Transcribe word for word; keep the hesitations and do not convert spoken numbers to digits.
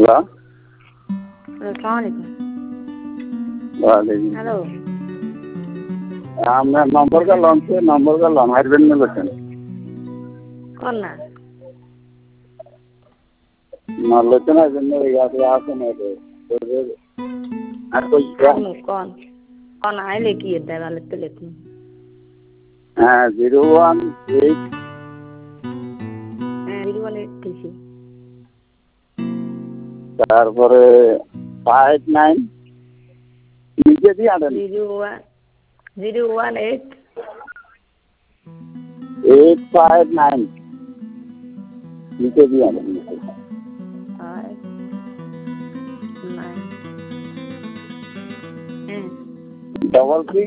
hello আসসালামু ওয়ালাইকুম hello আপনার নম্বর গেলাম সে নম্বর গেলাম হারবেন না লোকেন কোন না না লোকেন হারবেন না ইয়াতে আসেন আর কই আনু কোন কোন আইলে কি এটা ভালো তো লেখুন হ্যাঁ zero one eight zero one eight three তারপরে ফাইভ নাইন নিজে দিয়ে আনেন zero one zero one eight eight five nine নিজে দিয়ে আনেন ফাইভ নাইন ডবল থ্রি